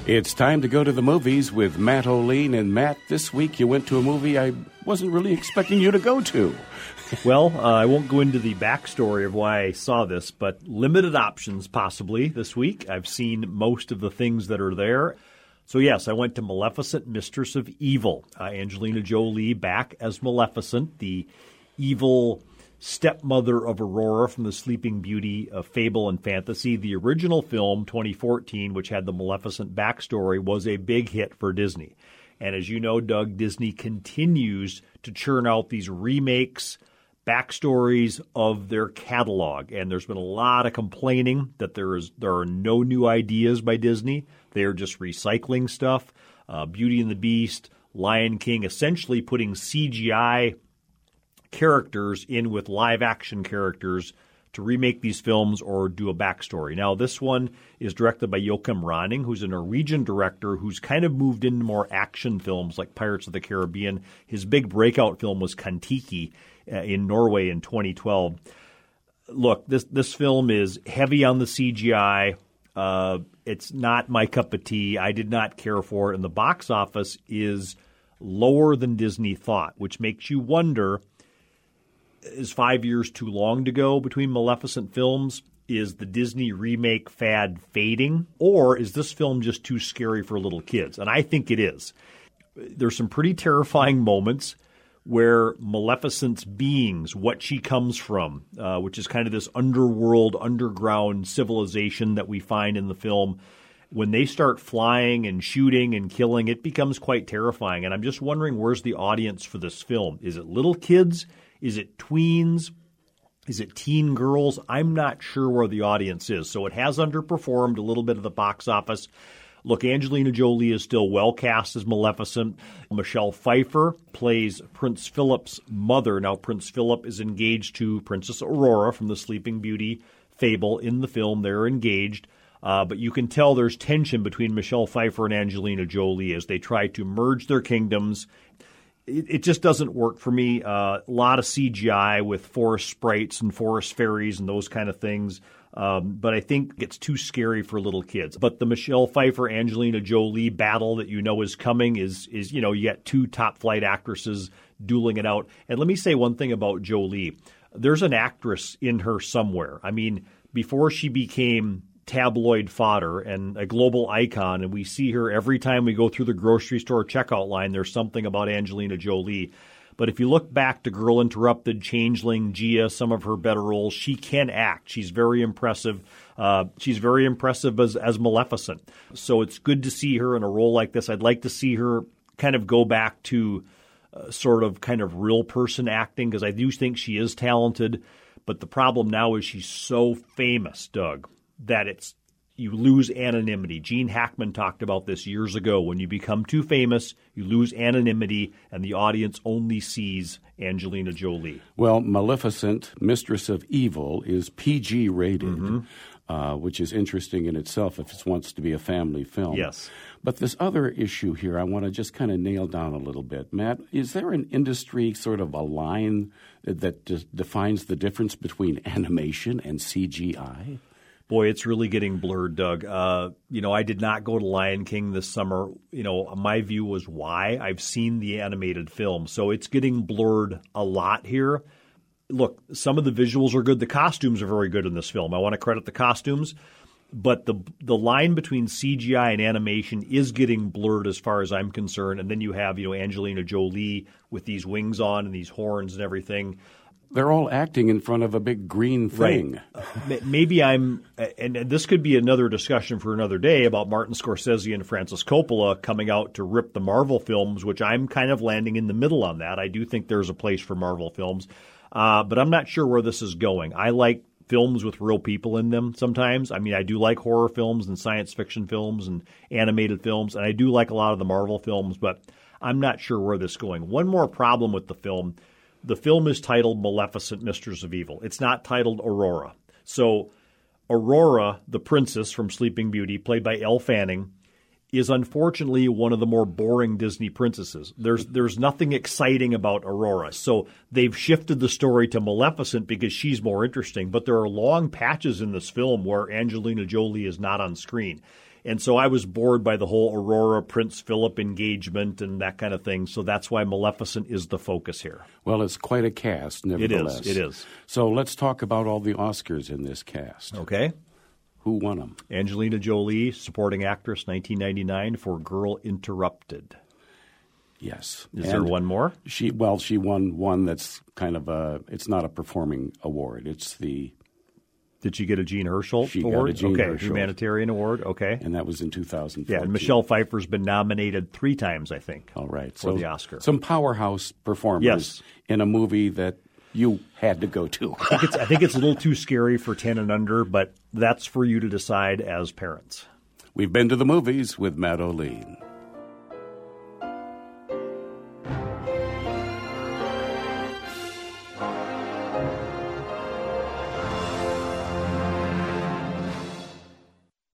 It's time to go to the movies with Matt O'Lean. And Matt, this week you went to a movie I wasn't really expecting you to go to. Well, I won't go into the backstory of why I saw this, but limited options possibly this week. I've seen most of the things that are there. So yes, I went to Maleficent, Mistress of Evil. Angelina Jolie back as Maleficent, the evil stepmother of Aurora from the Sleeping Beauty of fable and fantasy. The original film, 2014, which had the Maleficent backstory, was a big hit for Disney. And as you know, Doug, Disney continues to churn out these remakes, backstories of their catalog. And there's been a lot of complaining that there are no new ideas by Disney. They are just recycling stuff. Beauty and the Beast, Lion King, essentially putting CGI characters in with live-action characters to remake these films or do a backstory. Now, this one is directed by Joachim Ronning, who's a Norwegian director who's kind of moved into more action films like Pirates of the Caribbean. His big breakout film was Kon-Tiki in Norway in 2012. Look, this film is heavy on the CGI. It's not my cup of tea. I did not care for it. And the box office is lower than Disney thought, which makes you wonder, is 5 years too long to go between Maleficent films? Is the Disney remake fad fading? Or is this film just too scary for little kids? And I think it is. There's some pretty terrifying moments where Maleficent's beings, what she comes from, which is kind of this underworld, underground civilization that we find in the film, when they start flying and shooting and killing, it becomes quite terrifying. And I'm just wondering, where's the audience for this film? Is it little kids? Is it tweens? Is it teen girls? I'm not sure where the audience is. So it has underperformed a little bit at the box office. Look, Angelina Jolie is still well cast as Maleficent. Michelle Pfeiffer plays Prince Philip's mother. Now, Prince Philip is engaged to Princess Aurora from the Sleeping Beauty fable. In the film, they're engaged. But you can tell there's tension between Michelle Pfeiffer and Angelina Jolie as they try to merge their kingdoms. It just doesn't work for me. A lot of CGI with forest sprites and forest fairies and those kind of things. But I think it's too scary for little kids. But the Michelle Pfeiffer, Angelina Jolie battle that you know is coming is you got two top flight actresses dueling it out. And let me say one thing about Jolie. There's an actress in her somewhere. I mean, before she became tabloid fodder and a global icon, and we see her every time we go through the grocery store checkout line, there's something about Angelina Jolie. But if you look back to Girl Interrupted, Changeling, Gia, some of her better roles, she can act. She's very impressive. She's very impressive as Maleficent. So it's good to see her in a role like this. I'd like to see her kind of go back to sort of kind of real person acting, because I do think she is talented. But the problem now is she's so famous, Doug, that you lose anonymity. Gene Hackman talked about this years ago. When you become too famous, you lose anonymity, and the audience only sees Angelina Jolie. Well, Maleficent, Mistress of Evil, is PG rated, which is interesting in itself if it wants to be a family film. Yes. But this other issue here I want to just kind of nail down a little bit. Matt, is there an industry sort of a line that defines the difference between animation and CGI? Boy, it's really getting blurred, Doug. I did not go to Lion King this summer. My view was why. I've seen the animated film, so it's getting blurred a lot here. Look, some of the visuals are good. The costumes are very good in this film. I want to credit the costumes. But the line between CGI and animation is getting blurred as far as I'm concerned. And then you have, Angelina Jolie with these wings on and these horns and everything. They're all acting in front of a big green thing. Right. Maybe and this could be another discussion for another day about Martin Scorsese and Francis Coppola coming out to rip the Marvel films, which I'm kind of landing in the middle on that. I do think there's a place for Marvel films, but I'm not sure where this is going. I like films with real people in them sometimes. I mean, I do like horror films and science fiction films and animated films, and I do like a lot of the Marvel films, but I'm not sure where this is going. One more problem with the film. The film is titled Maleficent, Mistress of Evil. It's not titled Aurora. So Aurora, the princess from Sleeping Beauty, played by Elle Fanning, is unfortunately one of the more boring Disney princesses. There's nothing exciting about Aurora. So they've shifted the story to Maleficent because she's more interesting. But there are long patches in this film where Angelina Jolie is not on screen. And so I was bored by the whole Aurora Prince Philip engagement and that kind of thing. So that's why Maleficent is the focus here. Well, it's quite a cast, nevertheless. It is. So let's talk about all the Oscars in this cast. Okay. Who won them? Angelina Jolie, supporting actress, 1999 for Girl Interrupted. Yes. Is there one more? She won one that's kind of it's not a performing award. It's the... Did she get a Jean Hersholt She award? got a Jean Hersholt. Humanitarian award. Okay. And that was in 2014. Yeah, and Michelle Pfeiffer's been nominated 3 times, I think. All right. For the Oscar. Some powerhouse performers in a movie that you had to go to. I think it's a little too scary for 10 and under, but that's for you to decide as parents. We've been to the movies with Matt O'Lean.